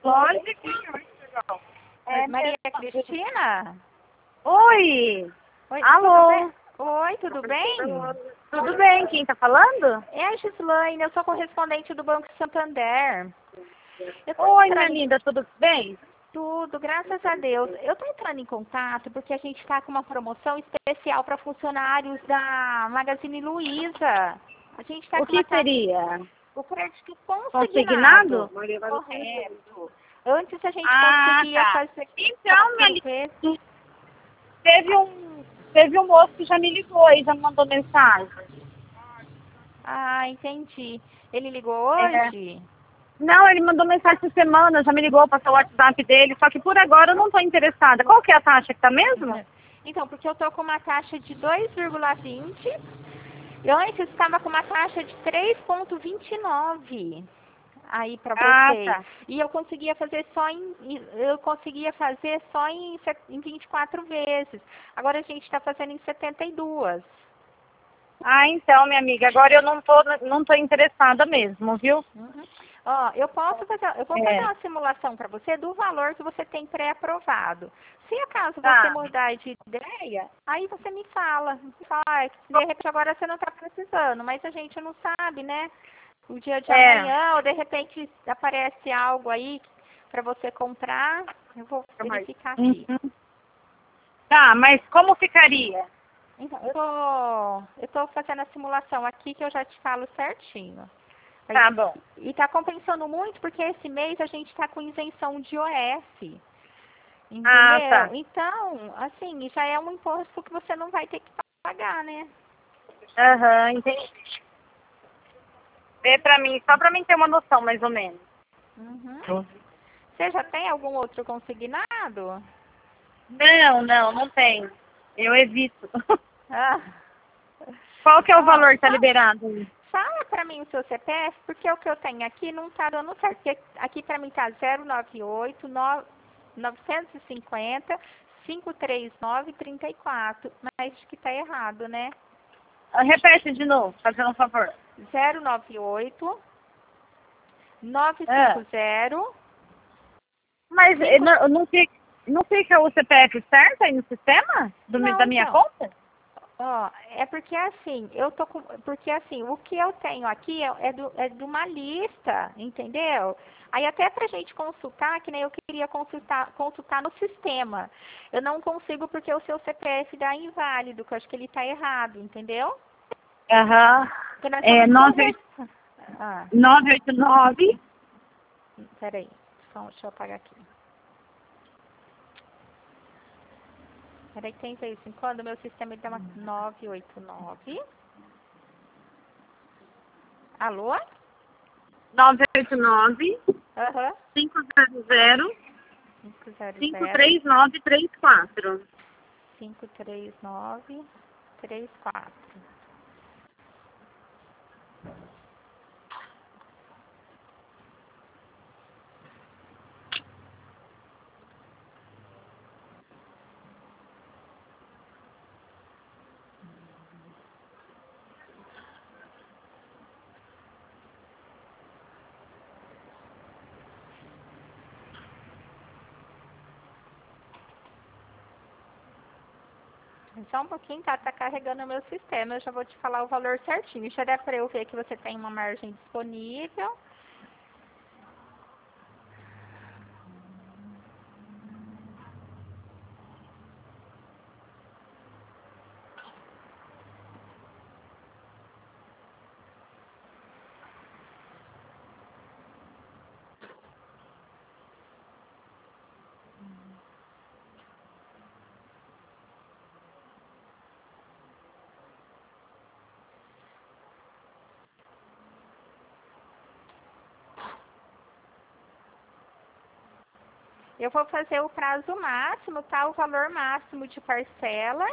Lógico. É Maria Cristina? Oi. Oi, Alô. tudo bem? Oi, tudo bem? Tudo bem? Quem tá falando? É a Gislaine, eu sou correspondente do Banco Santander. Eu tô Oi, minha entrando linda, tudo bem? tudo, graças a Deus. Eu tô entrando em contato porque a gente está com uma promoção especial para funcionários da Magazine Luiza. A gente está O com uma que taxa, seria? o crédito Consignado? consignado. Correto. Antes a gente Ah, conseguia tá. fazer Então, minha 4 vezes. linda, teve um moço que já me ligou e já me mandou mensagem. Ah, entendi. Ele ligou É. hoje? Não, ele mandou mensagem essa semana, já me ligou, passou o WhatsApp dele, só que por agora eu não tô interessada. Qual que é a taxa que tá mesmo? Então, porque eu tô com uma taxa de 2,20 e antes estava com uma taxa de 3,29 aí para Ah, vocês. tá. E eu conseguia fazer só em 24 vezes. Agora a gente está fazendo em 72. Ah, então, minha amiga, agora eu não tô interessada mesmo, viu? Uhum. Ó, eu vou fazer É. uma simulação para você do valor que você tem pré-aprovado. Se acaso você Tá. mudar de ideia, aí você me fala. Ah, de repente agora você não está precisando, mas a gente não sabe, né? O dia de É. amanhã, ou de repente aparece algo aí para você comprar, eu vou verificar aqui. Uhum. Tá, mas como ficaria? Então, eu tô fazendo a simulação aqui que eu já te falo certinho. Tá bom. E está compensando muito porque esse mês a gente está com isenção de IOF. Ah, Entendeu? tá. Então, assim, já é um imposto que você não vai ter que pagar, né? Aham, entendi. Vê pra mim, só pra mim ter uma noção, mais ou menos. Uhum. Você já tem algum outro consignado? Não tem. Eu evito. Ah. Qual que é o Ó, valor que tá liberado? fala pra mim o seu CPF, porque o que eu tenho aqui não tá dando certo. Porque aqui pra mim tá 098 950 539 34. Mas acho que tá errado, né? Repete de novo, fazendo um favor. 098 Ah, 950 mas 5... não fica o CPF certo aí no sistema Não, da minha então. conta? Ó, é porque assim, porque assim, o que eu tenho aqui é de uma lista, entendeu? Aí até pra gente consultar, que nem eu queria consultar no sistema. Eu não consigo porque o seu CPF dá inválido, que eu acho que ele tá errado, entendeu? Aham. Porque nós É estamos conversando. Ah, 989. peraí. Deixa eu apagar aqui. Peraí que tem vez em quando o meu sistema ele dá uma 989. Alô? 989 Aham. 500 500 53934. 53934. Só um pouquinho, tá carregando o meu sistema. Eu já vou te falar o valor certinho. Já dá para eu ver que você tem uma margem disponível. Eu vou fazer o prazo máximo, tá? O valor máximo de parcela.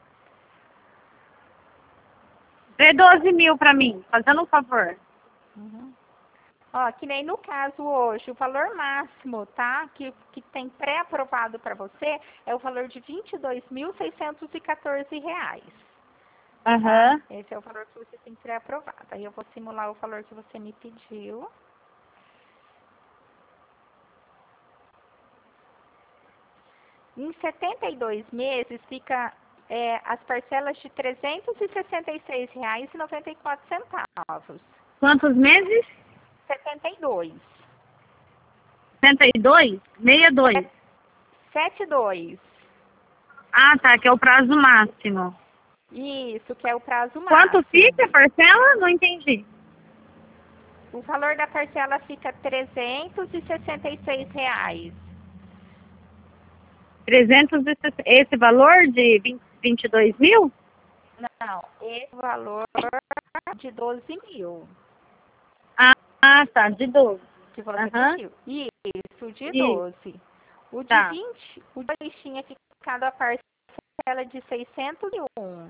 Dê 12 mil pra mim, fazendo um favor. Uhum. Ó, que nem no caso hoje, o valor máximo, tá? Que tem pré-aprovado para você é o valor de R$ 22.614. Tá? Aham. Esse é o valor que você tem pré-aprovado. Aí eu vou simular o valor que você me pediu. Em 72 meses fica as parcelas de R$ 366,94. Quantos meses? 72. 62? 62. 72. Ah, tá, que é o prazo máximo. Isso, que é o prazo máximo. Quanto fica a parcela? Não entendi. O valor da parcela fica R$ 366. 360, esse valor de 22 mil? Não, esse valor de 12 mil. Ah, tá, de 12. Que você Aham. pediu. Isso, de Isso. 12. O de Tá. 20, o de 2 tinha ficado a parcela de 601.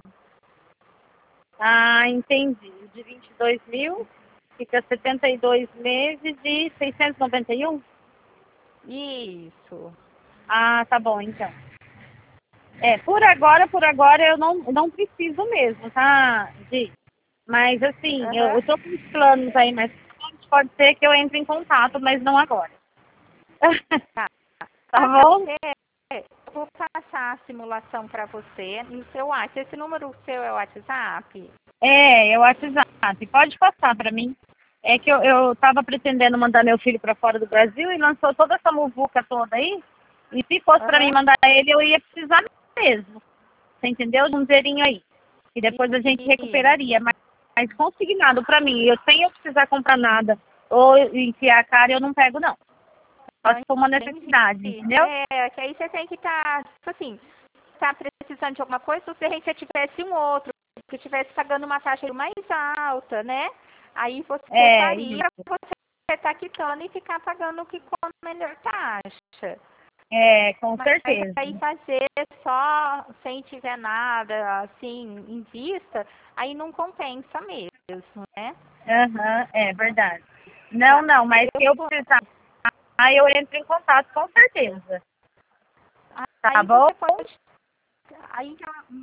Ah, entendi. O de 22 mil fica 72 meses de 691? Isso. Ah, tá bom, então. Por agora eu não preciso mesmo, tá, Gi? Mas assim, eu Aham. tô com uns planos aí, mas pode ser que eu entre em contato, mas não agora. Tá. Tá bom? Eu vou passar a simulação para você no seu WhatsApp. Esse número seu é o WhatsApp? É o WhatsApp. Pode passar para mim. É que eu tava pretendendo mandar meu filho para fora do Brasil e lançou toda essa muvuca toda aí. E se fosse para mim Aham. mandar ele, eu ia precisar mesmo. Você entendeu? De um dinheirinho aí. E depois a gente recuperaria. Mas consignado para mim. Eu sem eu precisar comprar nada ou enfiar a cara, eu não pego, não. Só se for uma necessidade, entendeu? Que aí você tem que estar, tipo assim, tá precisando de alguma coisa, se você tivesse um outro, que estivesse pagando uma taxa mais alta, né? Aí você faria Isso. pra você estar quitando e ficar pagando o que com a melhor taxa. Com Mas certeza. aí fazer só sem tiver nada, assim, em vista, aí não compensa mesmo, né? Aham, é verdade. Não, mas se eu precisar, aí eu entro em contato com certeza. Tá Aí bom? você pode. Aí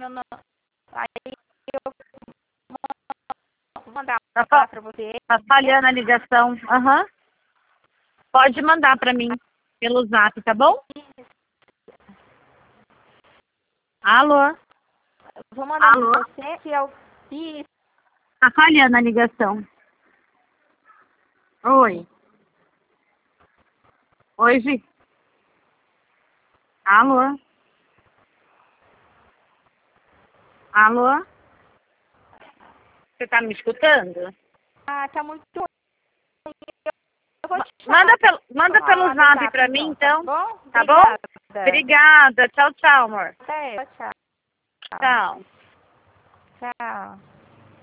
eu vou mandar lá para você. Tá falhando a ligação. Aham. Pode mandar pra mim pelo zap, tá bom? Alô? Vou mandar Alô? para você que eu. Isso. Tá falhando a ligação. Oi. Oi, Gi. Alô? Alô? Você tá me escutando? Ah, tá muito ruim. Eu vou te Manda pelo zap pra mim, então. Tá bom? Obrigada. Obrigada. Tchau, tchau, amor. Tchau. Tchau. Tchau.